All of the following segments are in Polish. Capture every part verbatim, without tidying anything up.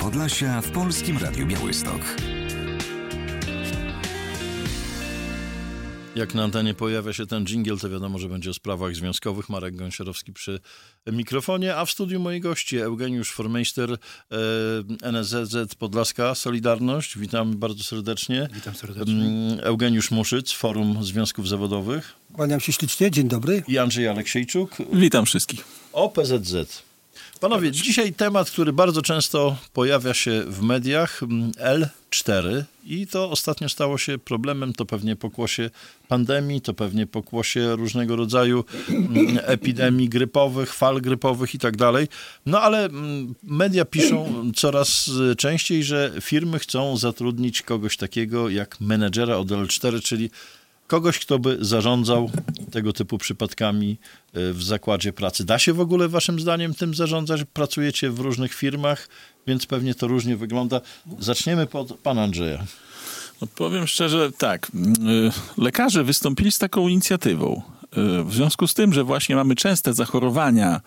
Podlasia w Polskim Radiu Białystok. Jak na antenie pojawia się ten dżingiel, to wiadomo, że będzie o sprawach związkowych. Marek Gąsiorowski przy mikrofonie, a w studiu moi goście Eugeniusz Formeister, e, N S Z Z Podlaska Solidarność. Witam bardzo serdecznie. Witam serdecznie. Eugeniusz Muszyc, Forum Związków Zawodowych. Kłaniam się ślicznie, dzień dobry. I Andrzej Aleksiejczuk. Witam wszystkich. O P Z Z. Panowie, dzisiaj temat, który bardzo często pojawia się w mediach, L cztery, i to ostatnio stało się problemem, to pewnie pokłosie pandemii, to pewnie pokłosie różnego rodzaju epidemii grypowych, fal grypowych i tak dalej. No ale media piszą coraz częściej, że firmy chcą zatrudnić kogoś takiego jak menedżera od L cztery, czyli kogoś, kto by zarządzał tego typu przypadkami w zakładzie pracy. Da się w ogóle waszym zdaniem tym zarządzać? Pracujecie w różnych firmach, więc pewnie to różnie wygląda. Zaczniemy od pana Andrzeja. No powiem szczerze, tak. Lekarze wystąpili z taką inicjatywą. W związku z tym, że właśnie mamy częste zachorowania,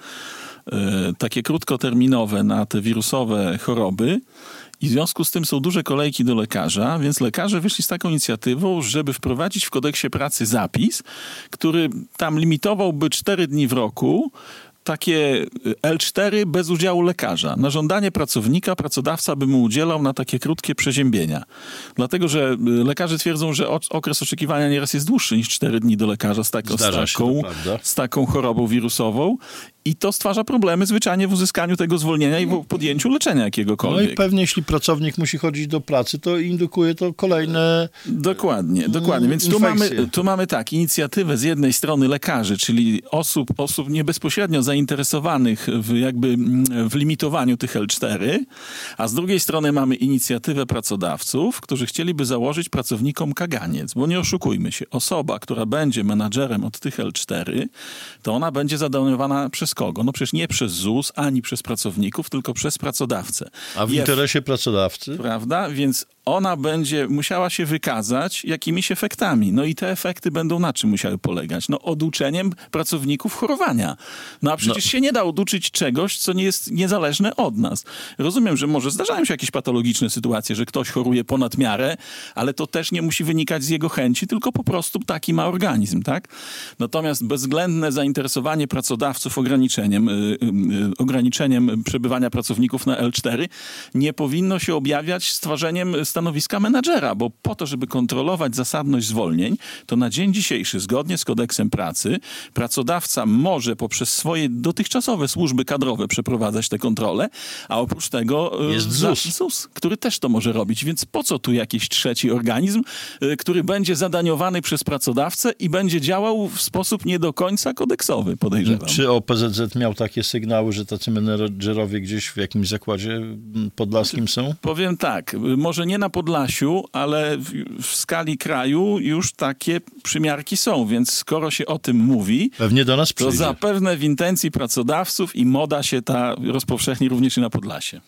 takie krótkoterminowe na te wirusowe choroby, i w związku z tym są duże kolejki do lekarza, więc lekarze wyszli z taką inicjatywą, żeby wprowadzić w kodeksie pracy zapis, który tam limitowałby cztery dni w roku, takie L cztery bez udziału lekarza. Na żądanie pracownika pracodawca by mu udzielał na takie krótkie przeziębienia. Dlatego, że lekarze twierdzą, że okres oczekiwania nieraz jest dłuższy niż cztery dni do lekarza z, taką, z, taką, z taką chorobą wirusową. I to stwarza problemy zwyczajnie w uzyskaniu tego zwolnienia i w podjęciu leczenia jakiegokolwiek. No i pewnie jeśli pracownik musi chodzić do pracy, to indukuje to kolejne Dokładnie, dokładnie. Więc tu mamy, tu mamy tak, inicjatywę z jednej strony lekarzy, czyli osób, osób nie bezpośrednio zainteresowanych w jakby w limitowaniu tych L cztery, a z drugiej strony mamy inicjatywę pracodawców, którzy chcieliby założyć pracownikom kaganiec, bo nie oszukujmy się, osoba, która będzie menadżerem od tych L cztery, to ona będzie zadaniowała przez kogo? No przecież nie przez Z U S, ani przez pracowników, tylko przez pracodawcę. A w interesie pracodawcy? Prawda? Więc ona będzie musiała się wykazać jakimiś efektami. No i te efekty będą na czym musiały polegać? No oduczeniem pracowników chorowania. No a przecież no. się nie da oduczyć czegoś, co nie jest niezależne od nas. Rozumiem, że może zdarzają się jakieś patologiczne sytuacje, że ktoś choruje ponad miarę, ale to też nie musi wynikać z jego chęci, tylko po prostu taki ma organizm, tak? Natomiast bezwzględne zainteresowanie pracodawców ograniczeniem, yy, yy, ograniczeniem przebywania pracowników na L cztery nie powinno się objawiać stworzeniem stanowiska menadżera, bo po to, żeby kontrolować zasadność zwolnień, to na dzień dzisiejszy, zgodnie z kodeksem pracy, pracodawca może poprzez swoje dotychczasowe służby kadrowe przeprowadzać te kontrole, a oprócz tego jest Z U S. Z U S, który też to może robić. Więc po co tu jakiś trzeci organizm, który będzie zadaniowany przez pracodawcę i będzie działał w sposób nie do końca kodeksowy, podejrzewam. Czy O P Z Z miał takie sygnały, że tacy menedżerowie gdzieś w jakimś zakładzie podlaskim są? Powiem tak, może nie na Podlasiu, ale w, w skali kraju już takie przymiarki są, więc skoro się o tym mówi, pewnie do nas przyjdzie. To zapewne w intencji pracodawców i moda się ta rozpowszechni również i na Podlasie.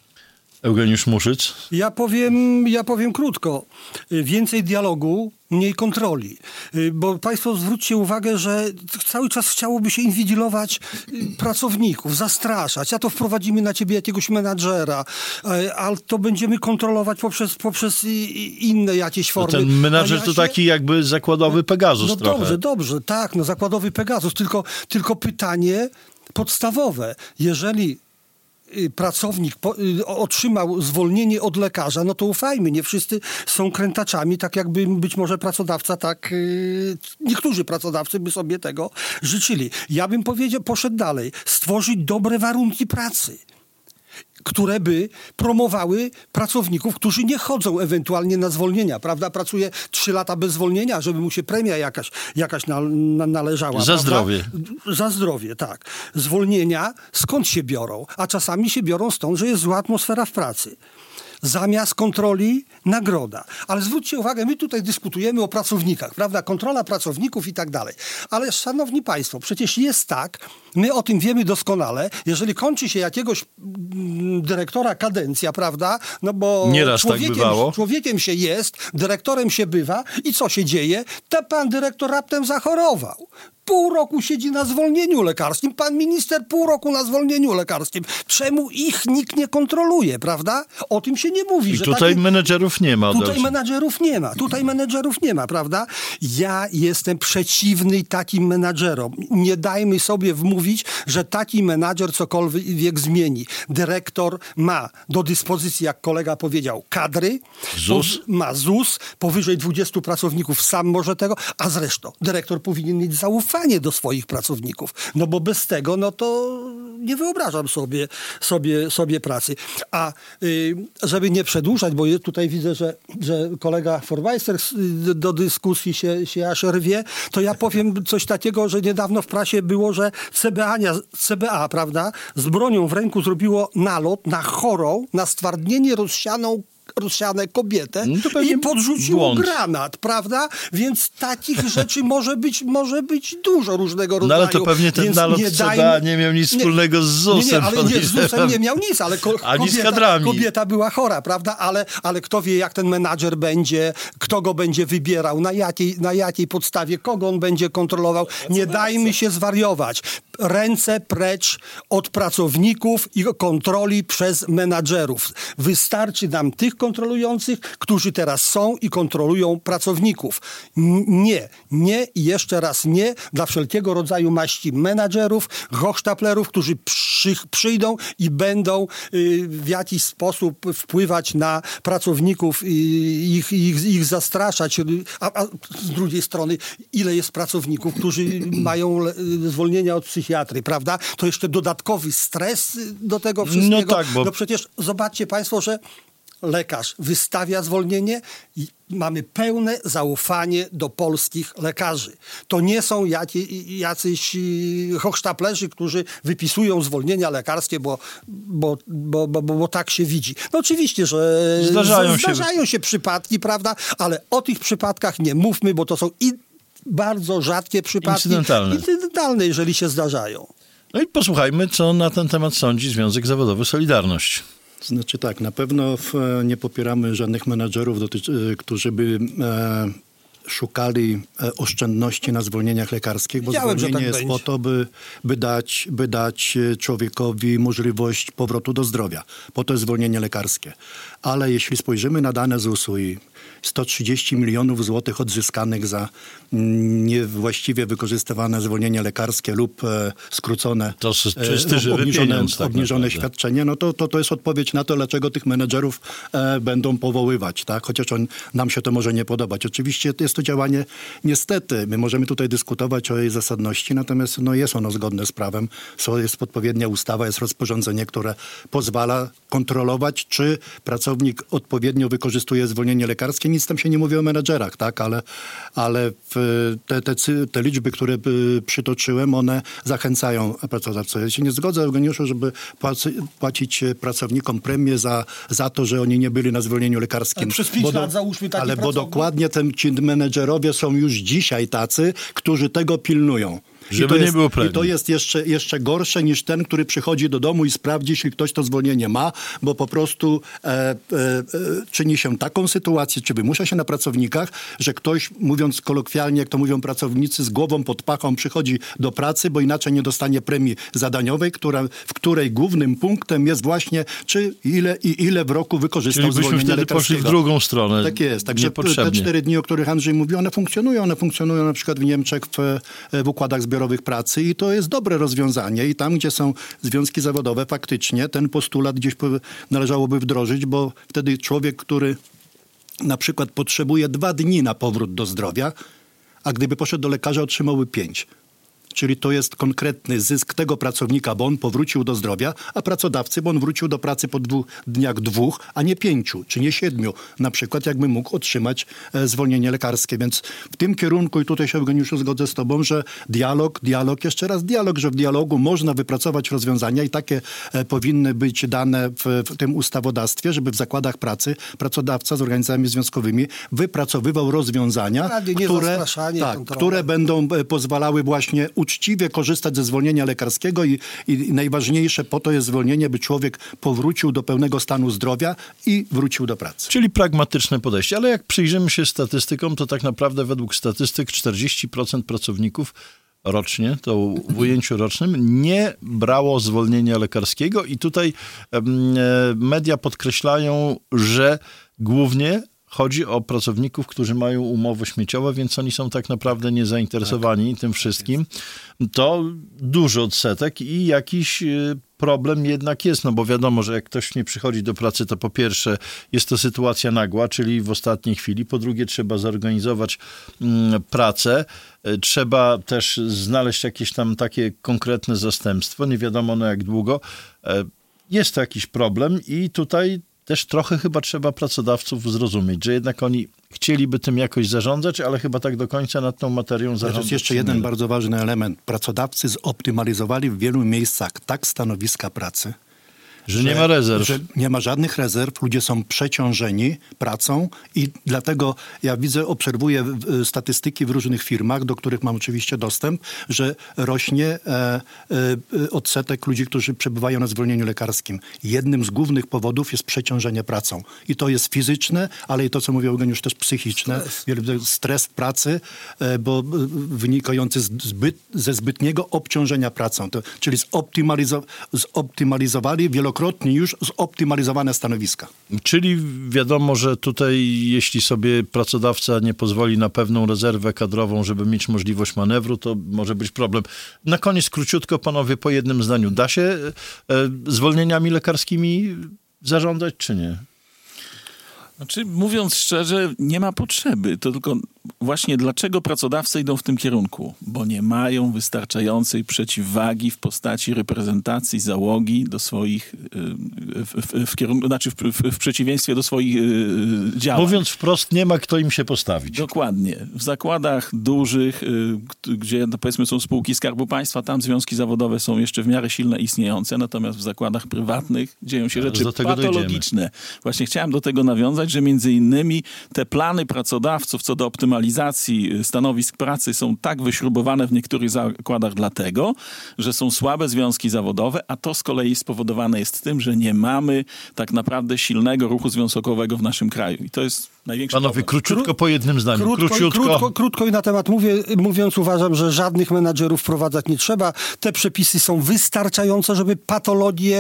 Eugeniusz Muszyc. Ja powiem, ja powiem krótko. Więcej dialogu, mniej kontroli. Bo państwo zwróćcie uwagę, że cały czas chciałoby się inwigilować pracowników, zastraszać. A to wprowadzimy na ciebie jakiegoś menadżera, a to będziemy kontrolować poprzez, poprzez inne jakieś formy. No ten menadżer ja to się... taki jakby zakładowy Pegasus no trochę. Dobrze, dobrze, tak, no zakładowy Pegasus. Tylko, tylko pytanie podstawowe. Jeżeli pracownik po, otrzymał zwolnienie od lekarza, no to ufajmy, nie wszyscy są krętaczami, tak jakby być może pracodawca tak, yy, niektórzy pracodawcy by sobie tego życzyli. Ja bym powiedział, poszedł dalej, stworzyć dobre warunki pracy, które by promowały pracowników, którzy nie chodzą ewentualnie na zwolnienia, prawda? Pracuje trzy lata bez zwolnienia, żeby mu się premia jakaś, jakaś na, na, należała. Za prawda? zdrowie. Za zdrowie, tak. Zwolnienia skąd się biorą? A czasami się biorą stąd, że jest zła atmosfera w pracy. Zamiast kontroli nagroda. Ale zwróćcie uwagę, my tutaj dyskutujemy o pracownikach, prawda? Kontrola pracowników i tak dalej. Ale szanowni państwo, przecież jest tak, my o tym wiemy doskonale, jeżeli kończy się jakiegoś dyrektora kadencja, prawda? No bo nieraz człowiekiem, tak bywało. człowiekiem się jest, dyrektorem się bywa i co się dzieje? Ten pan dyrektor raptem zachorował. pół roku siedzi na zwolnieniu lekarskim, pan minister pół roku na zwolnieniu lekarskim. Czemu ich nikt nie kontroluje, prawda? O tym się nie mówi. I że tutaj taki... menedżerów nie ma. Tutaj menadżerów nie ma. Tutaj menadżerów nie ma, prawda? Ja jestem przeciwny takim menadżerom. Nie dajmy sobie wmówić, że taki menadżer cokolwiek zmieni. Dyrektor ma do dyspozycji, jak kolega powiedział, kadry. ZUS. Ma ZUS, powyżej dwudziestu pracowników sam może tego, a zresztą dyrektor powinien mieć zaufanie do swoich pracowników. No bo bez tego, no to nie wyobrażam sobie, sobie, sobie pracy. A y, żeby nie przedłużać, bo tutaj widzę, że, że kolega Forweister do dyskusji się, się aż rwie, to ja powiem coś takiego, że niedawno w prasie było, że C B A, C B A, prawda, z bronią w ręku zrobiło nalot na chorą, na stwardnienie rozsianą rozsiane kobietę no i podrzuciło błąd. granat, prawda? Więc takich rzeczy może być, może być dużo różnego rodzaju. No ale to pewnie ten Więc nalot nie C B A nie miał nic nie, wspólnego z ZUS-em. Nie, nie, ale nie, z ZUS-em nie miał nic, ale ko- Ani kobieta, z kadrami. kobieta była chora, prawda? Ale, ale kto wie, jak ten menadżer będzie, kto go będzie wybierał, na jakiej, na jakiej podstawie, kogo on będzie kontrolował. Nie dajmy się zwariować. Ręce precz od pracowników i kontroli przez menadżerów. Wystarczy nam tych kontrolujących, którzy teraz są i kontrolują pracowników. N- nie, nie i jeszcze raz nie dla wszelkiego rodzaju maści menadżerów, hochsztaplerów, którzy przy, przyjdą i będą y, w jakiś sposób wpływać na pracowników i ich, ich, ich zastraszać. A, a z drugiej strony, ile jest pracowników, którzy mają le- zwolnienia od psychiatry, prawda? To jeszcze dodatkowy stres do tego wszystkiego. No tak, bo... No przecież zobaczcie państwo, że lekarz wystawia zwolnienie i mamy pełne zaufanie do polskich lekarzy. To nie są jacy, jacyś hochsztaplerzy, którzy wypisują zwolnienia lekarskie, bo, bo, bo, bo, bo, bo tak się widzi. No oczywiście, że zdarzają, zdarzają się... się przypadki, prawda? Ale o tych przypadkach nie mówmy, bo to są i bardzo rzadkie przypadki. Incydentalne. Incydentalne, jeżeli się zdarzają. No i posłuchajmy, co na ten temat sądzi Związek Zawodowy Solidarność. Znaczy tak, na pewno w, nie popieramy żadnych menadżerów, dotyczy, którzy by e, szukali e, oszczędności na zwolnieniach lekarskich, bo Wiedziałem, zwolnienie że tak jest będzie. po to, by, by, dać, by dać człowiekowi możliwość powrotu do zdrowia. Po to jest zwolnienie lekarskie. Ale jeśli spojrzymy na dane ZUS-u i sto trzydzieści milionów złotych odzyskanych za niewłaściwie wykorzystywane zwolnienie lekarskie lub e, skrócone, To jest czysty, e, żywy obniżone, pieniądz, tak obniżone naprawdę. świadczenie, no to, to, to jest odpowiedź na to, dlaczego tych menedżerów e, będą powoływać, tak? Chociaż on, nam się to może nie podobać. Oczywiście jest to działanie, niestety, my możemy tutaj dyskutować o jej zasadności, natomiast no, jest ono zgodne z prawem. So, jest odpowiednia ustawa, jest rozporządzenie, które pozwala kontrolować, czy pracownik odpowiednio wykorzystuje zwolnienie lekarskie. Nic tam się nie mówi o menedżerach, tak? Ale, ale w, te, te, te liczby, które przytoczyłem, one zachęcają pracodawców. Ja się nie zgodzę, Eugeniuszu, żeby płaci, płacić pracownikom premię za, za to, że oni nie byli na zwolnieniu lekarskim. Ale przez pięć Bo do, lat załóżmy taki Ale bo pracownik. dokładnie ten, ci menedżerowie są już dzisiaj tacy, którzy tego pilnują. Żeby I to nie jest, było premii. I to jest jeszcze, jeszcze gorsze niż ten, który przychodzi do domu i sprawdzi, jeśli ktoś to zwolnienie ma, bo po prostu e, e, e, czyni się taką sytuację, czy wymusza się na pracownikach, że ktoś, mówiąc kolokwialnie, jak to mówią pracownicy, z głową pod pachą przychodzi do pracy, bo inaczej nie dostanie premii zadaniowej, która, w której głównym punktem jest właśnie, czy ile i ile w roku wykorzystał Czyli byśmy zwolnienia wtedy poszli w lekarskiego. drugą stronę. Tak jest. Także te Niepotrzebnie. cztery dni, o których Andrzej mówił, one funkcjonują. One funkcjonują na przykład w Niemczech w, w układach zbiorowych pracy i to jest dobre rozwiązanie. I tam, gdzie są związki zawodowe, faktycznie ten postulat gdzieś należałoby wdrożyć, bo wtedy człowiek, który na przykład potrzebuje dwa dni na powrót do zdrowia, a gdyby poszedł do lekarza, otrzymałby pięć. Czyli to jest konkretny zysk tego pracownika, bo on powrócił do zdrowia, a pracodawcy, bo on wrócił do pracy po dwóch dniach dwóch, a nie pięciu, czy nie siedmiu. Na przykład jakby mógł otrzymać e, zwolnienie lekarskie. Więc w tym kierunku, i tutaj się, Eugeniuszu, zgodzę z tobą, że dialog, dialog, jeszcze raz dialog, że w dialogu można wypracować rozwiązania i takie e, powinny być dane w, w tym ustawodawstwie, żeby w zakładach pracy pracodawca z organizacjami związkowymi wypracowywał rozwiązania, Ale nie które, zastraszanie, tak, kontrola. które będą e, pozwalały właśnie uczciwie korzystać ze zwolnienia lekarskiego i, i najważniejsze po to jest zwolnienie, by człowiek powrócił do pełnego stanu zdrowia i wrócił do pracy. Czyli pragmatyczne podejście. Ale jak przyjrzymy się statystykom, to tak naprawdę według statystyk czterdzieści procent pracowników rocznie, to w ujęciu rocznym, nie brało zwolnienia lekarskiego i tutaj e, media podkreślają, że głównie chodzi o pracowników, którzy mają umowy śmieciowe, więc oni są tak naprawdę niezainteresowani tak. tym wszystkim. To duży odsetek i jakiś problem jednak jest, no bo wiadomo, że jak ktoś nie przychodzi do pracy, to po pierwsze jest to sytuacja nagła, czyli w ostatniej chwili, po drugie trzeba zorganizować mm, pracę, trzeba też znaleźć jakieś tam takie konkretne zastępstwo, nie wiadomo na jak długo. Jest to jakiś problem i tutaj też trochę chyba trzeba pracodawców zrozumieć, że jednak oni chcieliby tym jakoś zarządzać, ale chyba tak do końca nad tą materią zarządzać. To jest jeszcze jeden bardzo ważny element. Pracodawcy zoptymalizowali w wielu miejscach tak stanowiska pracy, Że, że nie ma rezerw. Że nie ma żadnych rezerw, ludzie są przeciążeni pracą i dlatego ja widzę, obserwuję statystyki w różnych firmach, do których mam oczywiście dostęp, że rośnie e, e, odsetek ludzi, którzy przebywają na zwolnieniu lekarskim. Jednym z głównych powodów jest przeciążenie pracą. I to jest fizyczne, ale i to, co mówił Eugeniusz, też psychiczne. Stres, Stres w pracy, e, bo wynikający z zbyt, ze zbytniego obciążenia pracą. To, czyli zoptymalizo, zoptymalizowali wielokrotnie Wielokrotnie już zoptymalizowane stanowiska. Czyli wiadomo, że tutaj jeśli sobie pracodawca nie pozwoli na pewną rezerwę kadrową, żeby mieć możliwość manewru, to może być problem. Na koniec króciutko, panowie, po jednym zdaniu. Da się e, zwolnieniami lekarskimi zarządzać, czy nie? Znaczy, mówiąc szczerze, nie ma potrzeby. To tylko właśnie dlaczego pracodawcy idą w tym kierunku? Bo nie mają wystarczającej przeciwwagi w postaci reprezentacji załogi do swoich, w, w, w kierunku, znaczy w, w, w przeciwieństwie do swoich yy, działań. Mówiąc wprost, nie ma kto im się postawić. Dokładnie. W zakładach dużych, yy, gdzie no, powiedzmy są spółki Skarbu Państwa, tam związki zawodowe są jeszcze w miarę silne, istniejące, natomiast w zakładach prywatnych dzieją się rzeczy patologiczne. Dojdziemy. Właśnie chciałem do tego nawiązać, że między innymi te plany pracodawców co do optymalizacji stanowisk pracy są tak wyśrubowane w niektórych zakładach dlatego, że są słabe związki zawodowe, a to z kolei spowodowane jest tym, że nie mamy tak naprawdę silnego ruchu związkowego w naszym kraju. I to jest największy Panowie, problem. króciutko po jednym zdaniu. Krótko, Króciutko. krótko, krótko i na temat mówię, mówiąc, uważam, że żadnych menadżerów wprowadzać nie trzeba. Te przepisy są wystarczające, żeby patologię,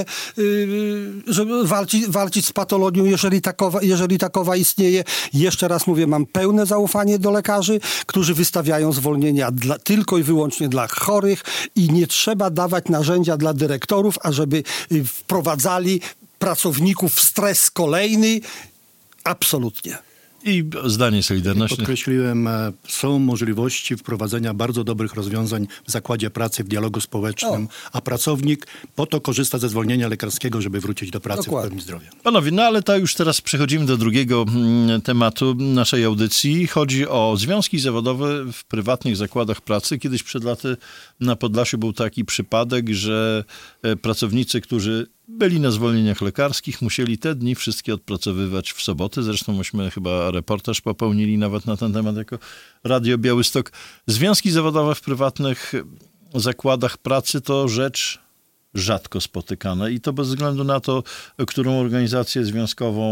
yy, żeby walczyć, walczyć z patologią, jeżeli takowa, jeżeli takowa istnieje. Jeszcze raz mówię, mam pełne zaufanie do lekarzy, którzy wystawiają zwolnienia dla, tylko i wyłącznie dla chorych i nie trzeba dawać narzędzia dla dyrektorów, ażeby wprowadzali pracowników w stres kolejny. Absolutnie. I zdanie Solidarności. Podkreśliłem, są możliwości wprowadzenia bardzo dobrych rozwiązań w zakładzie pracy, w dialogu społecznym, o. a pracownik po to korzysta ze zwolnienia lekarskiego, żeby wrócić do pracy Dokładnie. w pełni zdrowia. Panowie, no ale to już teraz przechodzimy do drugiego mm, tematu naszej audycji. Chodzi o związki zawodowe w prywatnych zakładach pracy. Kiedyś przed laty na Podlasiu był taki przypadek, że e, pracownicy, którzy byli na zwolnieniach lekarskich, musieli te dni wszystkie odpracowywać w soboty. Zresztą myśmy chyba reportaż popełnili nawet na ten temat jako Radio Białystok. Związki zawodowe w prywatnych zakładach pracy to rzecz rzadko spotykana i to bez względu na to, którą organizację związkową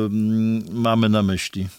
mamy na myśli.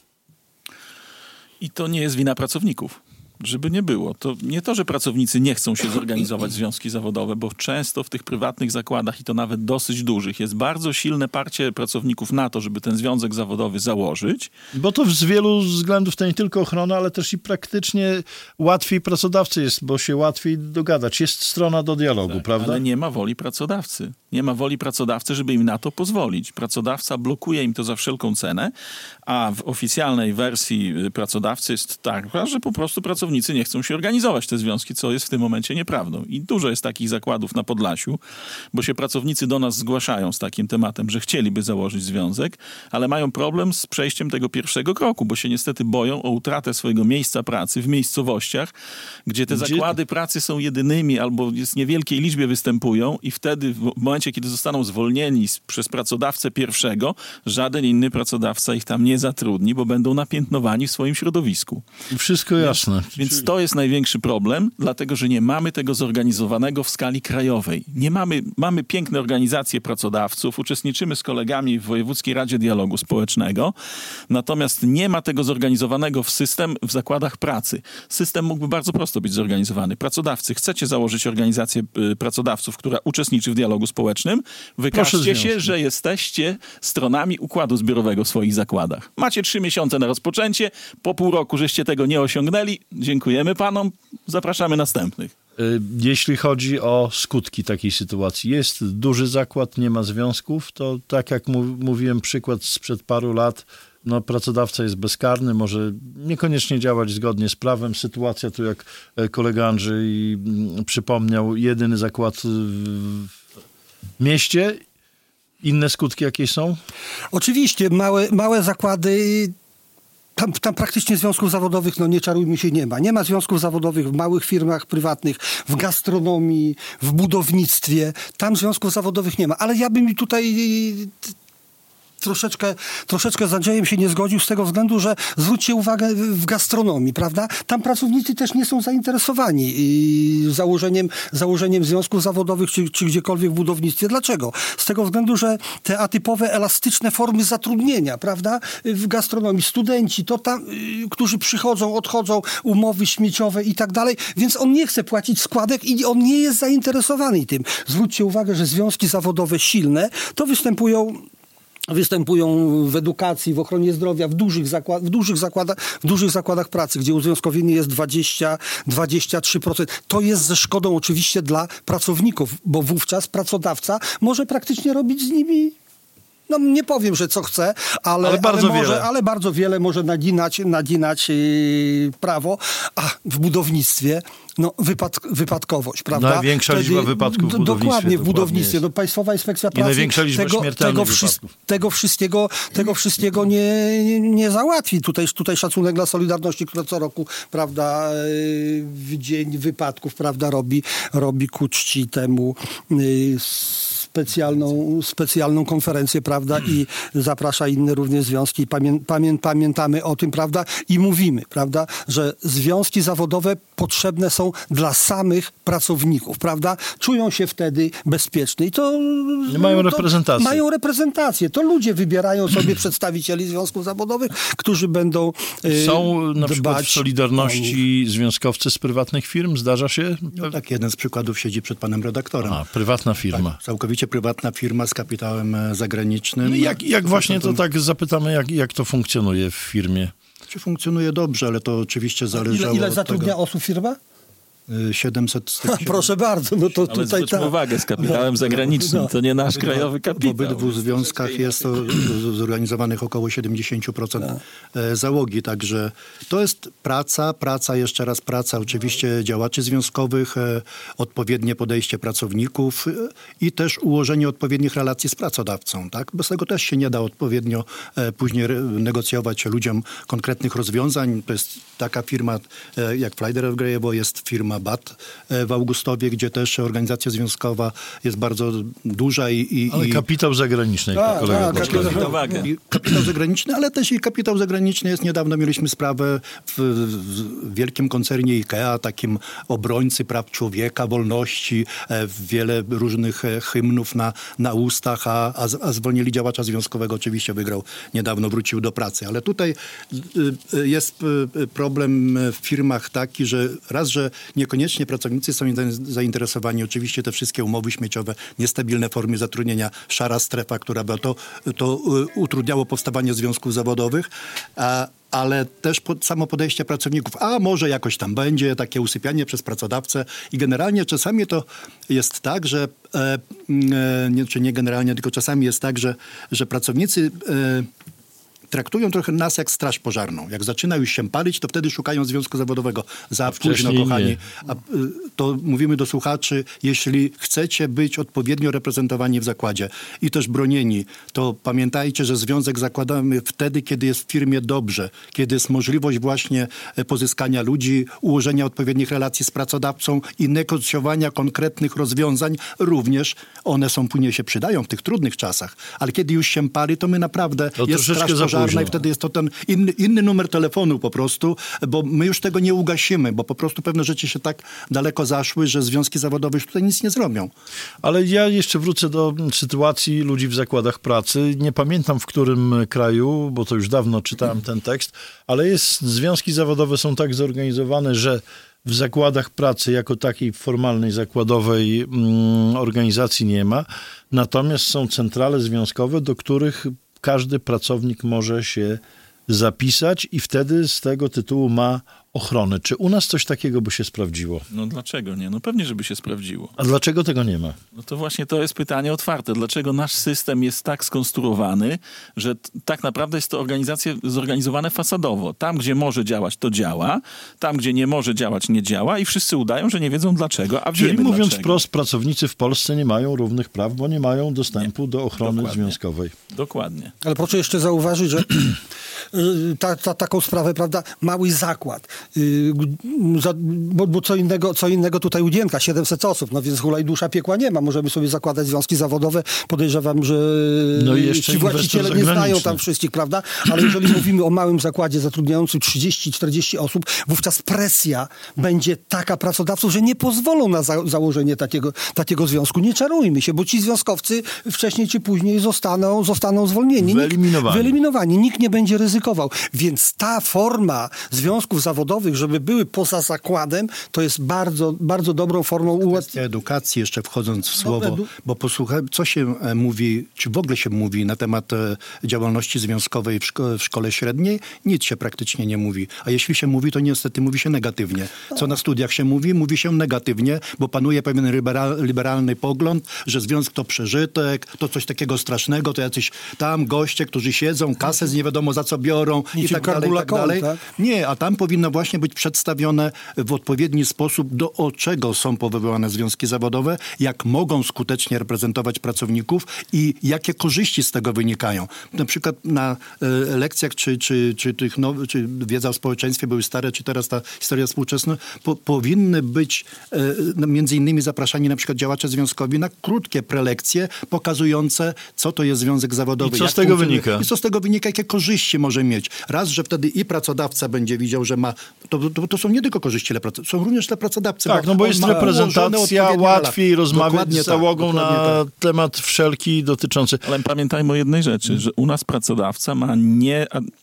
I to nie jest wina pracowników. Żeby nie było. To nie to, że pracownicy nie chcą się zorganizować w związki zawodowe, bo często w tych prywatnych zakładach, i to nawet dosyć dużych, jest bardzo silne parcie pracowników na to, żeby ten związek zawodowy założyć. Bo to z wielu względów to nie tylko ochrona, ale też i praktycznie łatwiej pracodawcy jest, bo się łatwiej dogadać. Jest strona do dialogu, tak, prawda? Ale nie ma woli pracodawcy. Nie ma woli pracodawcy, żeby im na to pozwolić. Pracodawca blokuje im to za wszelką cenę, a w oficjalnej wersji pracodawcy jest tak, że po prostu pracownicy nie chcą się organizować te związki, co jest w tym momencie nieprawdą. I dużo jest takich zakładów na Podlasiu, bo się pracownicy do nas zgłaszają z takim tematem, że chcieliby założyć związek, ale mają problem z przejściem tego pierwszego kroku, bo się niestety boją o utratę swojego miejsca pracy w miejscowościach, gdzie te gdzie? zakłady pracy są jedynymi albo jest w niewielkiej liczbie występują i wtedy w momencie, kiedy zostaną zwolnieni przez pracodawcę pierwszego, żaden inny pracodawca ich tam nie zatrudni, bo będą napiętnowani w swoim środowisku. Wszystko jasne. Więc Czyli... to jest największy problem, dlatego że nie mamy tego zorganizowanego w skali krajowej. Nie mamy, mamy piękne organizacje pracodawców, uczestniczymy z kolegami w Wojewódzkiej Radzie Dialogu Społecznego, natomiast nie ma tego zorganizowanego w system w zakładach pracy. System mógłby bardzo prosto być zorganizowany. Pracodawcy, chcecie założyć organizację y, pracodawców, która uczestniczy w dialogu społecznym, wykażcie się, że jesteście stronami układu zbiorowego w swoich zakładach. Macie trzy miesiące na rozpoczęcie, po pół roku żeście tego nie osiągnęli, dziękujemy panom, zapraszamy następnych. Jeśli chodzi o skutki takiej sytuacji, jest duży zakład, nie ma związków, to tak jak mówiłem, przykład sprzed paru lat, no, pracodawca jest bezkarny, może niekoniecznie działać zgodnie z prawem. Sytuacja tu, jak kolega Andrzej przypomniał, jedyny zakład w mieście. Inne skutki jakie są? Oczywiście, małe, małe zakłady... Tam, tam praktycznie związków zawodowych, no nie czarujmy się, nie ma. Nie ma związków zawodowych w małych firmach prywatnych, w gastronomii, w budownictwie. Tam związków zawodowych nie ma. Ale ja bym tutaj troszeczkę, troszeczkę z Andrzejem się nie zgodził z tego względu, że zwróćcie uwagę w gastronomii, prawda? Tam pracownicy też nie są zainteresowani założeniem, założeniem związków zawodowych czy, czy gdziekolwiek w budownictwie. Dlaczego? Z tego względu, że te atypowe, elastyczne formy zatrudnienia, prawda? W gastronomii studenci, to tam, którzy przychodzą, odchodzą, umowy śmieciowe i tak dalej, więc on nie chce płacić składek i on nie jest zainteresowany tym. Zwróćcie uwagę, że związki zawodowe silne to występują Występują w edukacji, w ochronie zdrowia, w dużych, zakład, w dużych, zakładach, w dużych zakładach pracy, gdzie uzwiązkowienie jest dwadzieścia do dwudziestu trzech procent. To jest ze szkodą oczywiście dla pracowników, bo wówczas pracodawca może praktycznie robić z nimi... No nie powiem, że co chce, ale, ale, bardzo, ale, może, wiele. ale bardzo wiele może naginać, naginać yy, prawo. A w budownictwie no, wypad, wypadkowość, prawda? Największa Wtedy, liczba wypadków w budownictwie. Dokładnie, w budownictwie. Dokładnie No, Państwowa Inspekcja I Pracy największa liczba tego, śmiertelnych tego, wypadków. tego wszystkiego, tego wszystkiego nie, nie, nie załatwi. Tutaj, tutaj szacunek dla Solidarności, która co roku, prawda, w dzień wypadków, prawda, robi, robi ku czci temu yy, specjalną, specjalną konferencję, prawda, i zaprasza inne również związki. Pamię, pamię, pamiętamy o tym, prawda, i mówimy, prawda, że związki zawodowe potrzebne są dla samych pracowników, prawda. Czują się wtedy bezpieczni. I to... Mają to, reprezentację. Mają reprezentację. To ludzie wybierają sobie przedstawicieli związków zawodowych, którzy będą yy, Są na przykład w Solidarności o... związkowcy z prywatnych firm? Zdarza się? No tak, jeden z przykładów siedzi przed panem redaktorem. A, prywatna firma. Tak, całkowicie prywatna firma z kapitałem zagranicznym. No jak, jak właśnie to tak zapytamy, jak, jak to funkcjonuje w firmie? Czy funkcjonuje dobrze, ale to oczywiście zależało Ile, ile od zatrudnia tego. osób firma? siedemset z tych Proszę bardzo, no to Ale tutaj zwróćmy tak. uwagę, z kapitałem zagranicznym, to nie nasz krajowy W kapitał. obydwu związkach jest to zorganizowanych około siedemdziesiąt procent załogi, także to jest praca, praca, jeszcze raz praca oczywiście działaczy związkowych, odpowiednie podejście pracowników i też ułożenie odpowiednich relacji z pracodawcą, tak? Bez tego też się nie da odpowiednio później negocjować ludziom konkretnych rozwiązań. To jest taka firma jak Fleiderer w Grajewo, jest firma B A T w Augustowie, gdzie też organizacja związkowa jest bardzo duża i... i Ale i kapitał zagraniczny. Tak, kolega tak, podkreślił. kapitał- i kapitał zagraniczny, ale też i kapitał zagraniczny jest. Niedawno mieliśmy sprawę w, w wielkim koncernie IKEA, takim obrońcy praw człowieka, wolności, e, wiele różnych e, hymnów na, na ustach, a, a, a zwolnili działacza związkowego. Oczywiście wygrał, niedawno wrócił do pracy. Ale tutaj y, y, jest y, problem w firmach taki, że raz, że niekoniecznie pracownicy są zainteresowani. Oczywiście te wszystkie umowy śmieciowe, niestabilne formy zatrudnienia, szara strefa, która by to, to utrudniało powstawanie związków zawodowych, a, ale też pod, samo podejście pracowników. A może jakoś tam będzie takie usypianie przez pracodawcę i generalnie czasami to jest tak, że e, e, nie, czy nie generalnie, tylko czasami jest tak, że, że pracownicy e, traktują trochę nas jak straż pożarną. Jak zaczyna już się palić, to wtedy szukają związku zawodowego. Za późno, kochani. A, to mówimy do słuchaczy, jeśli chcecie być odpowiednio reprezentowani w zakładzie i też bronieni, to pamiętajcie, że związek zakładamy wtedy, kiedy jest w firmie dobrze, kiedy jest możliwość właśnie pozyskania ludzi, ułożenia odpowiednich relacji z pracodawcą i negocjowania konkretnych rozwiązań. Również one są, później się przydają w tych trudnych czasach. Ale kiedy już się pali, to my naprawdę To jest straż pożarna. czarna późno. i wtedy jest to ten inny, inny numer telefonu po prostu, bo my już tego nie ugasimy, bo po prostu pewne rzeczy się tak daleko zaszły, że związki zawodowe już tutaj nic nie zrobią. Ale ja jeszcze wrócę do sytuacji ludzi w zakładach pracy. Nie pamiętam w którym kraju, bo to już dawno czytałem ten tekst, ale jest, związki zawodowe są tak zorganizowane, że w zakładach pracy jako takiej formalnej, zakładowej mm, organizacji nie ma. Natomiast są centrale związkowe, do których każdy pracownik może się zapisać i wtedy z tego tytułu ma ochronę. Czy u nas coś takiego by się sprawdziło? No dlaczego nie? No pewnie, żeby się sprawdziło. A dlaczego tego nie ma? No to właśnie to jest pytanie otwarte. Dlaczego nasz system jest tak skonstruowany, że t- tak naprawdę jest to organizacje zorganizowane fasadowo. Tam, gdzie może działać, to działa. Tam, gdzie nie może działać, nie działa i wszyscy udają, że nie wiedzą dlaczego, a Czyli wiemy mówiąc dlaczego. wprost, pracownicy w Polsce nie mają równych praw, bo nie mają dostępu do ochrony Dokładnie. związkowej. Dokładnie. Ale proszę jeszcze zauważyć, że y, ta, ta, taką sprawę, prawda, mały zakład, y, za, bo, bo co innego, co innego tutaj udzienka, siedemset osób, no więc hula i dusza piekła nie ma. Możemy sobie zakładać związki zawodowe. Podejrzewam, że No i jeszcze ci właściciele nie znają zagraniczny. tam wszystkich, prawda? Ale jeżeli mówimy o małym zakładzie zatrudniającym trzydzieści czterdzieści osób, wówczas presja będzie taka pracodawców, że nie pozwolą na za, założenie takiego, takiego związku. Nie czarujmy się, bo ci związkowcy wcześniej czy później zostaną, zostaną zwolnieni. Wyeliminowani. Nikt, wyeliminowani. Nikt nie będzie ryzykował. Więc ta forma związków zawodowych, żeby były poza zakładem, to jest bardzo, bardzo dobrą formą ułatwienia. Edukacji jeszcze wchodząc w No, słowo, edu- bo posłuchaj, co się e, mówi, czy w ogóle się mówi na temat e, działalności związkowej w, szko- w szkole średniej? Nic się praktycznie nie mówi. A jeśli się mówi, to niestety mówi się negatywnie. Co na studiach się mówi? Mówi się negatywnie, bo panuje pewien liberal, liberalny pogląd, że związek to przeżytek, to coś takiego strasznego, to jacyś tam goście, którzy siedzą, kasę z nie wiadomo za co biorą i Niczym tak dalej, i tak Kargula dalej. Koń, tak? Nie, a tam powinno właśnie być przedstawione w odpowiedni sposób, do o czego są powoływane związki zawodowe, jak mogą skutecznie reprezentować pracowników i jakie korzyści z tego wynikają. Na przykład na e, lekcjach, czy, czy, czy, tych now, czy wiedza o społeczeństwie były stare, czy teraz ta historia współczesna, po, powinny być e, między innymi zapraszani na przykład działacze związkowi na krótkie prelekcje pokazujące, co to jest związek zawodowy. I co jak z tego funkcjonuje, wynika? I co z tego wynika, jakie korzyści może mieć. Raz, że wtedy i pracodawca będzie widział, że ma... To, to, to są nie tylko korzyści dla pracodawcy, są również dla pracodawcy. Tak, no bo on jest ma reprezentacja, ułożone odpowiednie łatwiej rela- rozmawiać Dokładnie z załogą tak, na dokładnie tak. temat wszelki dotyczący... Ale pamiętajmy o jednej rzeczy, że u nas pracodawca ma nie,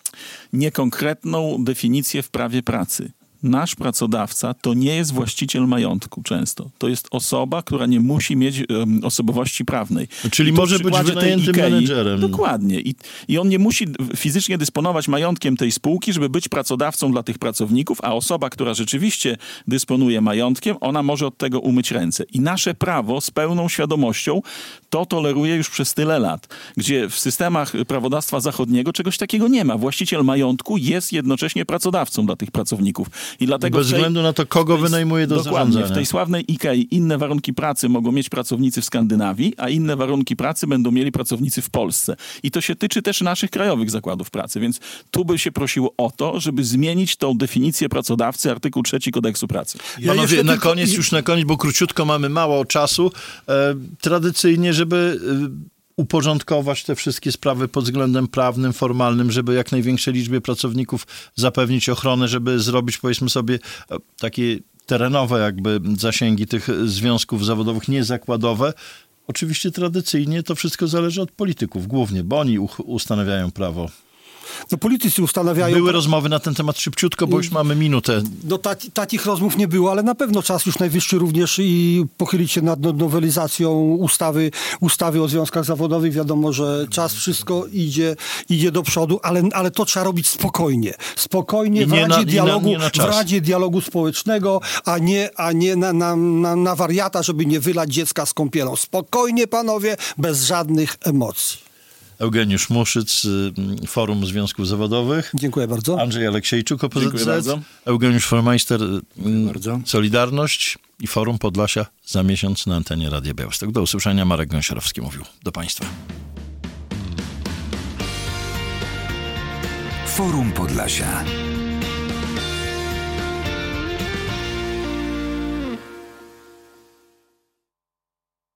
niekonkretną definicję w prawie pracy. Nasz pracodawca to nie jest właściciel majątku często. To jest osoba, która nie musi mieć um, osobowości prawnej. Czyli I tu w może być przykładzie tej wynajętym Ikei- menedżerem. Dokładnie. I, I on nie musi fizycznie dysponować majątkiem tej spółki, żeby być pracodawcą dla tych pracowników, a osoba, która rzeczywiście dysponuje majątkiem, ona może od tego umyć ręce. I nasze prawo z pełną świadomością to toleruje już przez tyle lat, gdzie w systemach prawodawstwa zachodniego czegoś takiego nie ma. Właściciel majątku jest jednocześnie pracodawcą dla tych pracowników. I dlatego Bez w tej, względu na to, kogo w tej- wynajmuje do dokładnie, zarządzania. w tej sławnej Ikei inne warunki pracy mogą mieć pracownicy w Skandynawii, a inne warunki pracy będą mieli pracownicy w Polsce. I to się tyczy też naszych krajowych zakładów pracy, więc tu by się prosiło o to, żeby zmienić tą definicję pracodawcy, artykuł trzeci Kodeksu pracy. Ja Panowie, jeszcze na tylko- koniec, już na koniec, bo króciutko mamy mało czasu. E, tradycyjnie, żeby e, uporządkować te wszystkie sprawy pod względem prawnym, formalnym, żeby jak największej liczbie pracowników zapewnić ochronę, żeby zrobić, powiedzmy sobie, e, takie terenowe jakby zasięgi tych związków zawodowych, niezakładowe. Oczywiście tradycyjnie to wszystko zależy od polityków głównie, bo oni uch- ustanawiają prawo. No politycy ustanawiają... Były rozmowy na ten temat szybciutko, bo już mamy minutę. No ta, takich rozmów nie było, ale na pewno czas już najwyższy również i pochylić się nad no- nowelizacją ustawy, ustawy o związkach zawodowych. Wiadomo, że czas wszystko idzie, idzie do przodu, ale, ale to trzeba robić spokojnie. Spokojnie I w nie Radzie, na- i na- dialogu, nie na w czas. Radzie Dialogu Społecznego, a nie, a nie na, na, na, na wariata, żeby nie wylać dziecka z kąpielą. Spokojnie, panowie, bez żadnych emocji. Eugeniusz Muszyc, y, Forum Związków Zawodowych. Dziękuję bardzo. Andrzej Aleksiejczuk, O P Z Z. Dziękuję bardzo. Eugeniusz Formeister, y, bardzo. Solidarność i Forum Podlasia za miesiąc na antenie Radia Białystok. Do usłyszenia. Marek Gąsiorowski mówił do Państwa. Forum Podlasia.